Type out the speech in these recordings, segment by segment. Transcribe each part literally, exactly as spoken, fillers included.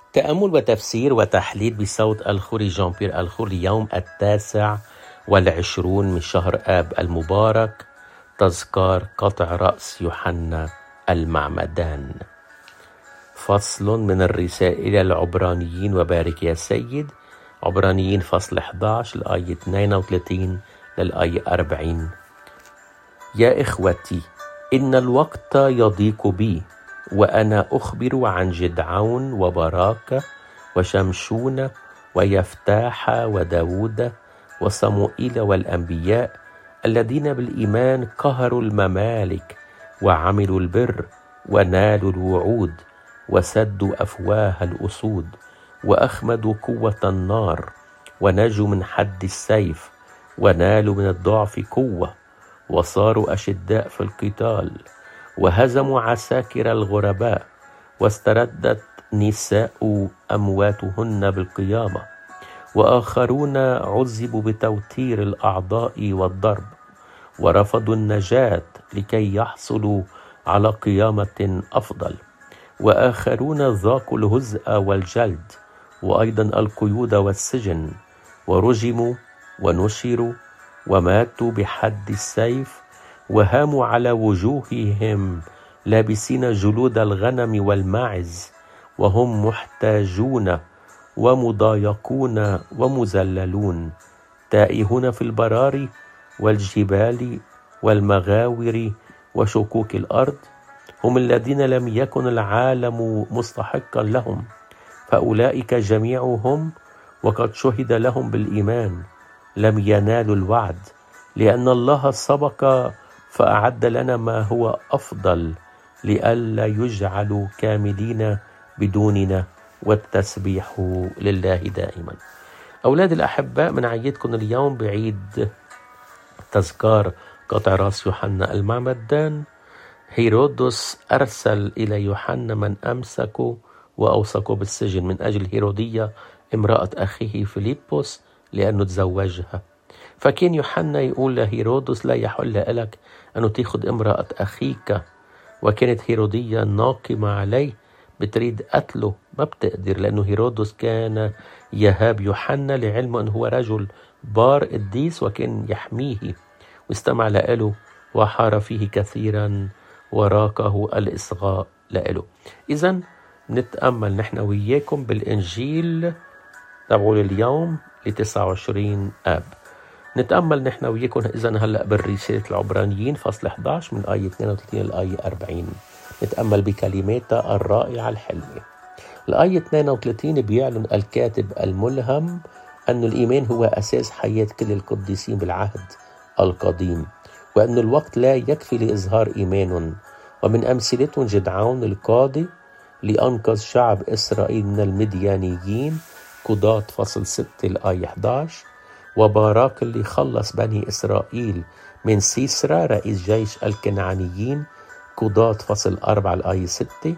تأمل وتفسير وتحليل بصوت الخوري جان بيير الخوري اليوم التاسع والعشرون من شهر آب المبارك، تذكار قطع رأس يوحنا المعمدان. فصل من الرسالة إلى العبرانيين وبارك يا سيد، عبرانيين فصل إحدى عشر الآية اثنين وثلاثين للآية أربعين. يا إخوتي، إن الوقت يضيق بي، وأنا أخبر عن جدعون وبراكة وشمشون ويفتاح وداود وصموئيل والأنبياء الذين بالإيمان قهروا الممالك وعملوا البر ونالوا الوعود وسدوا أفواه الأسود وأخمدوا قوة النار ونجوا من حد السيف ونالوا من الضعف قوة وصاروا أشداء في القتال وهزموا عساكر الغرباء واستردت نساء أمواتهن بالقيامة وآخرون عذبوا بتوتير الأعضاء والضرب ورفضوا النجاة لكي يحصلوا على قيامة أفضل، وآخرون ذاقوا الهزء والجلد وأيضا القيود والسجن ورجموا ونشروا وماتوا بحد السيف وهاموا على وجوههم لابسين جلود الغنم والماعز وهم محتاجون ومضايقون ومذللون تائهون في البراري والجبال والمغاور وشكوك الأرض، هم الذين لم يكن العالم مستحقا لهم، فأولئك جميعهم وقد شهد لهم بالإيمان لم ينالوا الوعد، لأن الله سبق فأعد لنا ما هو أفضل لئلا يجعلوا كاملين بدوننا، والتسبيح لله دائما. أولاد الأحباء، من عيدكم اليوم بعيد تذكار قطع رأس يوحنا المعمدان. هيرودس أرسل إلى يوحنا من أمسكه وأوثقه بالسجن من أجل هيرودية امرأة أخيه فيليبوس لأنه تزوجها. فكان يوحنا يقول لهيرودس لا يحل لك أن تأخذ امرأة أخيك، وكانت هيرودية ناقمة عليه بتريد قتله، ما بتقدر، لأنه هيرودس كان يهاب يوحنا لعلمه أنه هو رجل بار قديس وكان يحميه واستمع له وحار فيه كثيرا وراقه الإصغاء له. إذن نتأمل نحن وياكم بالإنجيل تبعول اليوم لتسعة وعشرين آب. نتأمل نحن وياكم إذن هلأ بالرسالة العبرانيين فصل إحدى عشر من الآية اثنين وثلاثين للآية أربعين. نتأمل بكلماتها الرائعة الحلوة. الآية اثنين وثلاثين بيعلن الكاتب الملهم أن الإيمان هو أساس حياة كل القديسين بالعهد القديم، وأن الوقت لا يكفي لإظهار إيمان، ومن أمثلتهم جدعون القاضي لأنقذ شعب إسرائيل من المديانيين قضاة فصل ستة الآية إحدى عشر، وباراك اللي خلص بني إسرائيل من سيسرا رئيس جيش الكنعانيين قضاة فصل أربعة الآية ستة،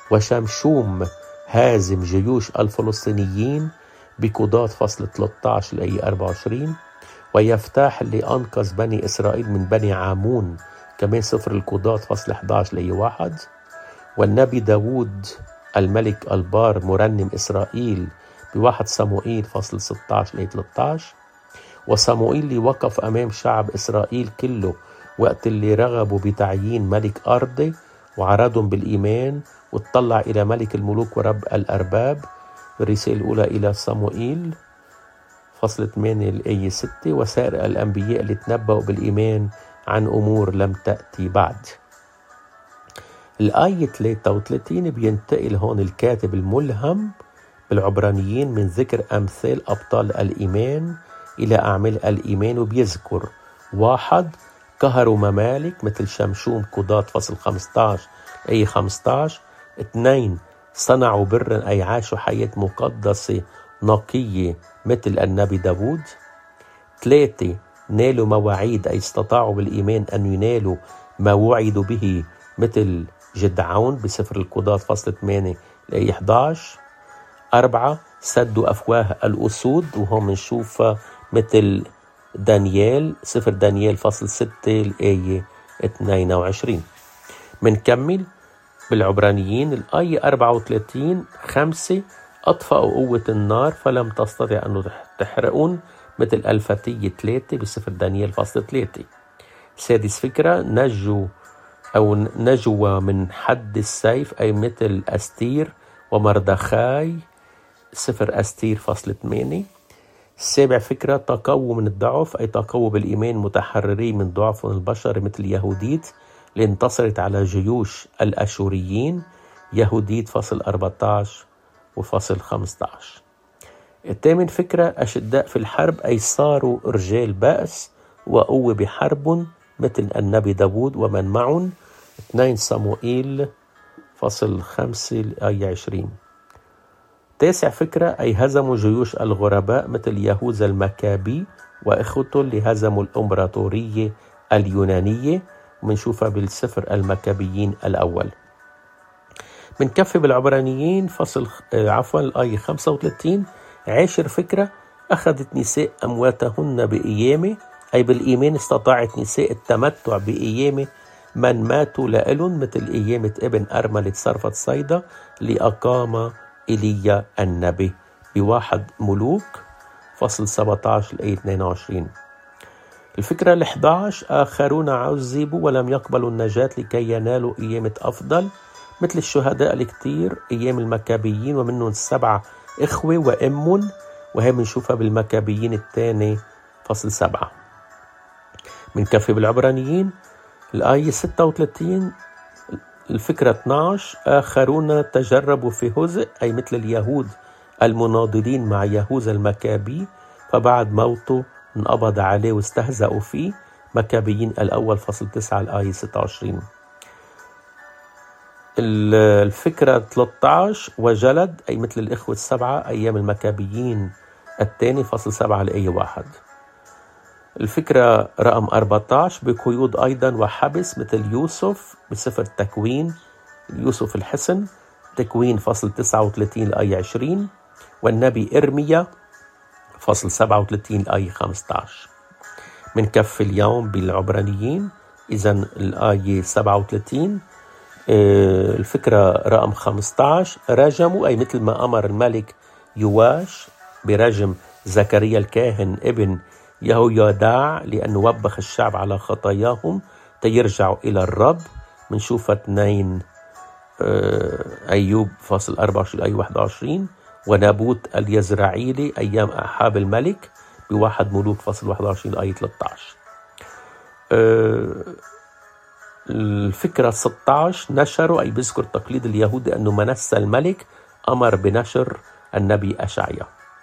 وشمشوم هازم جيوش الفلسطينيين بقضاة فصل ثلاثة عشر الآية أربعة وعشرين، ويفتاح اللي أنقذ بني إسرائيل من بني عامون كمان سفر القضاة فصل إحدى عشر الآية واحد، والنبي داود الملك البار مرنم إسرائيل بواحد صموئيل فصل ستة عشر الآية ثلاثة عشر، وصموئيل اللي وقف أمام شعب إسرائيل كله وقت اللي رغبوا بتعيين ملك أرضي وعرضهم بالإيمان وتطلع إلى ملك الملوك ورب الأرباب. الرسالة الأولى إلى صموئيل فصل ثمانية الآية ستة، وسائر الأنبياء اللي تنبأوا بالإيمان عن أمور لم تأتي بعد. الآية ثلاثة وثلاثين بينتقل هون الكاتب الملهم بالعبرانيين من ذكر أمثال أبطال الإيمان إلى أعمال الإيمان، وبيذكر واحد قهروا ممالك مثل شمشوم قضاة فصل خمسة عشر أي خمسة عشر، اثنين صنعوا برا أي عاشوا حياة مقدسة نقية مثل النبي داود، ثلاثة نالوا مواعيد أي استطاعوا بالإيمان أن ينالوا ما وعدوا به مثل جدعون بسفر القضاة فصل ثمانية الآية إحدى عشر، أربعة سدوا أفواه الأسود وهم نشوفها مثل دانيال سفر دانيال فصل ستة الآية اثنين وعشرين. منكمل بالعبرانيين الآية أربعة وثلاثين خمسة أطفأوا قوة النار فلم تستطع أن تحرقون مثل الفتية ثلاثة بسفر دانيال فصل ثلاثة. سادس فكرة نجوا أو نجوا من حد السيف أي مثل أستير ومردخاي سفر أستير فصل ثمانية. السابع فكرة تقووا من الضعف أي تقووا بالإيمان متحررين من ضعفهم البشري مثل يهوديت اللي انتصرت على جيوش الأشوريين يهوديت فصل أربعة عشر وفصل خمسة عشر. الثامن فكرة أشداء في الحرب أي صاروا رجال بأس وقوة بحرب مثل النبي داود ومن معهم اثنين صموئيل فصل خمسة الآية عشرين. تاسع فكرة أي هزموا جيوش الغرباء مثل يهوذا المكابي وإخوته اللي هزموا الإمبراطورية اليونانية ومنشوفها بالسفر المكابيين الأول. من كف بالعبرانيين فصل عفوا الآية خمسة وثلاثين. عاشر فكرة أخذت نساء أمواتهن بقيامة أي بالإيمان استطاعت نساء التمتع بقيامة من ماتوا لألن مثل قيامة ابن أرملة صرفة صيدا اللي أقام إيليا النبي بواحد ملوك فصل سبعة عشر الآية اثنين وعشرين. الفكرة الأحد عشر آخرون عذبوا ولم يقبلوا النجاة لكي ينالوا قيامة أفضل مثل الشهداء الكتير أيام المكابيين ومنهم السبعة إخوة وأم وهي بنشوفها بالمكابيين الثاني فصل سبعة. من كفي بالعبرانيين الآية ستة وثلاثين. الفكرة اثناشر آخرون تجربوا في هزء أي مثل اليهود المناضلين مع يهوذا المكابي فبعد موته انقبض عليه واستهزأوا فيه مكابيين الأول فصل تسعة الآية ستة وعشرين. الفكرة ثلاثة عشر وجلد أي مثل الإخوة السبعة أيام المكابيين الثاني فصل سبعة الآية واحد. الفكرة رقم أربعة عشر بقيود أيضا وحبس مثل يوسف بسفر التكوين يوسف الحسن تكوين فصل تسعة وثلاثين الآية عشرين والنبي إرميا فصل سبعة وثلاثين الآية خمسة عشر. من كف اليوم بالعبرانيين إذن الآية سبعة وثلاثين. الفكرة رقم خمسة عشر رجموا أي مثل ما أمر الملك يواش برجم زكريا الكاهن ابن يهويداع لأنه وبخ الشعب على خطاياهم تيرجعوا إلى الرب. منشوفها اثنين أيوب فصل أربعة وعشرين الآية واحد وعشرين ونابوت اليزرعيلي أيام أحاب الملك بواحد ملوك فصل واحد وعشرين الآية ثلاثة عشر. الفكرة ستة عشر نشروا أي بذكر تقليد اليهود أنه منسى الملك أمر بنشر النبي أشعيا.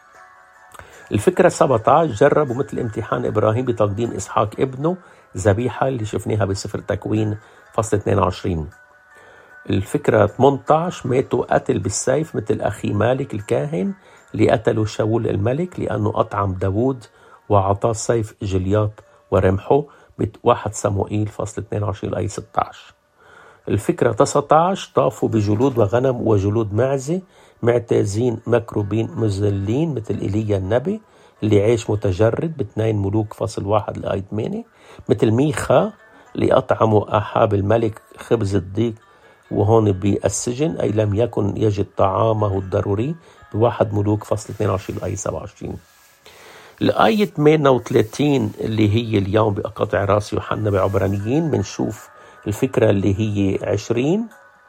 الفكرة سبعة عشر جربوا مثل امتحان إبراهيم بتقديم إسحاق ابنه ذبيحة اللي شفناها بسفر تكوين فصل اثنين وعشرين. الفكرة ثمانية عشر ماتوا قتل بالسيف مثل أخي مالك الكاهن اللي قتلوا شاول الملك لأنه أطعم داود وعطاه سيف جليات ورمحه بواحد صموئيل فصل اثنين وعشرين الآية ستة عشر. الفكرة تسعة عشر طافوا بجلود وغنم وجلود معزة معتازين مكروبين مذلين مثل إيليا النبي اللي عاش متجرد باثنين ملوك فصل واحد الآية ثمانية مثل ميخا اللي أطعموا أحاب الملك خبز الضيق وهون بالسجن أي لم يكن يجد طعامه الضروري بواحد ملوك فصل اثنين وعشرين الآية سبعة وعشرين. الآية ثمانية وثلاثين اللي هي اليوم بقطع راس يوحنا بعبرانيين منشوف الفكرة اللي هي عشرين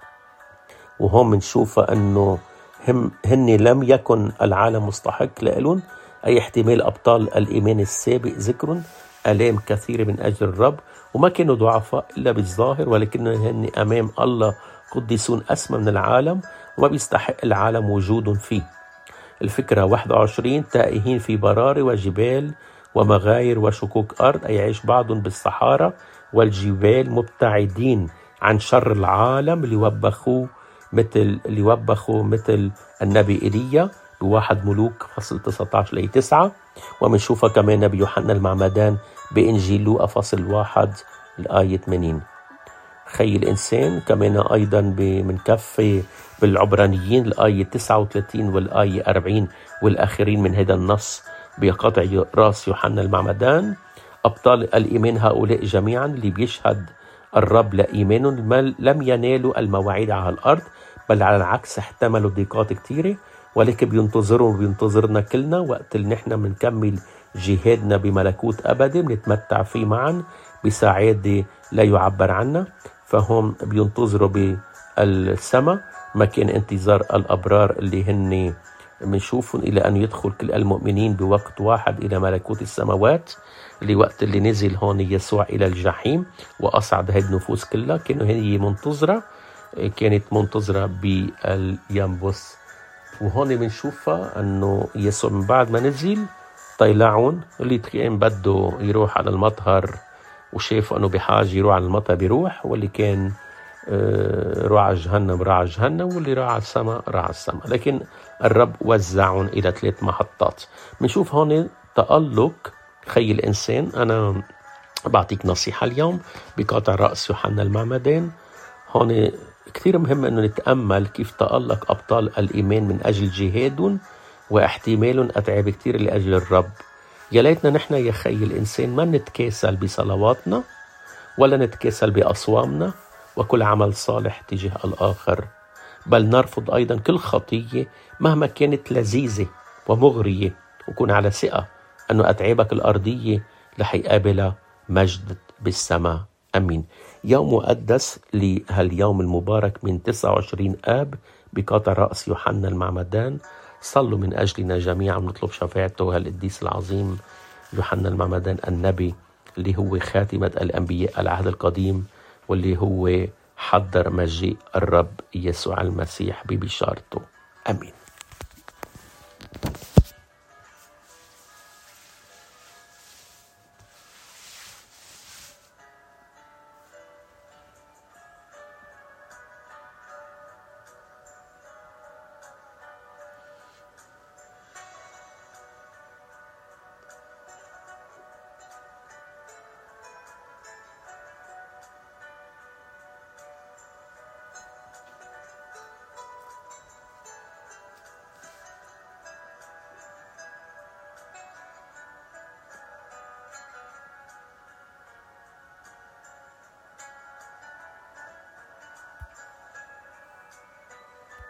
وهم منشوفها أنه هم هن لم يكن العالم مستحق لألون أي احتمال أبطال الإيمان السابق ذكر ألام كثيرة من أجل الرب وما كانوا ضعفاء إلا بالظاهر ولكنهم هن أمام الله قديسون أسمى من العالم وما بيستحق العالم وجود فيه. الفكرة واحد وعشرين تائهين في براري وجبال ومغاير وشكوك أرض أي يعيش بعضهم بالصحارى والجبال مبتعدين عن شر العالم اللي وبخوه مثل اللي وبخوا مثل النبي إيليا بواحد ملوك فصل تسعة عشر الآية تسعة ومنشوفها كمان نبي يوحنا المعمدان بإنجيل لوقا فصل واحد الآية ثمانين. خي الإنسان كمان أيضا من كف بالعبرانيين الآية تسعة وثلاثين والآية أربعين والآخرين من هذا النص بقطع راس يوحنا المعمدان. أبطال الإيمان هؤلاء جميعا اللي بيشهد الرب لإيمانهم لم ينالوا المواعيد على الأرض بل على العكس احتملوا ضيقات كتيرة ولكن بينتظرهم وبينتظرنا كلنا وقت اللي نحن بنكمل جهادنا بملكوت أبدي بنتمتع فيه معا بسعادة لا يعبر عنها. فهم بينتظروا بالسماء مكان انتظار الأبرار اللي هن بنشوفهم إلى أن يدخل كل المؤمنين بوقت واحد إلى ملكوت السماوات، اللي وقت اللي نزل هون يسوع إلى الجحيم وأصعد هذه النفوس كلها كانوا هي منتظرة كانت منتظرة بالينبس. وهون بنشوفها أنه يسوع من بعد ما نزل طيلعون اللي كان بده يروح على المطهر وشافوا أنه بحاجة يروح على المطهر بيروح، واللي كان راح على جهنم راح على جهنم، واللي راح على السماء راح على السماء. لكن الرب وزعهم إلى ثلاث محطات. بنشوف هون تألق خي الإنسان. أنا بعطيك نصيحة اليوم بقاطع رأس يوحنا المعمدان. هون كثير مهم أنه نتأمل كيف تألق أبطال الإيمان من أجل جهادهم واحتمالهم أتعاب كثير لأجل الرب. يا ليتنا نحن يا خي الإنسان ما نتكاسل بصلواتنا ولا نتكاسل بأصوامنا وكل عمل صالح تجاه الآخر، بل نرفض أيضا كل خطية مهما كانت لذيذة ومغرية، وكون على ثقة أنه أتعابك الأرضية رح يقابل مجد بالسماء. أمين. يوم مقدس لهاليوم المبارك من تسعة وعشرين آب بقاطع رأس يوحنا المعمدان. صلوا من أجلنا جميعا نطلب شفاعته هالقديس العظيم يوحنا المعمدان النبي، اللي هو خاتمة الأنبياء العهد القديم، واللي هو حضر مجيء الرب يسوع المسيح ببشارته. أمين.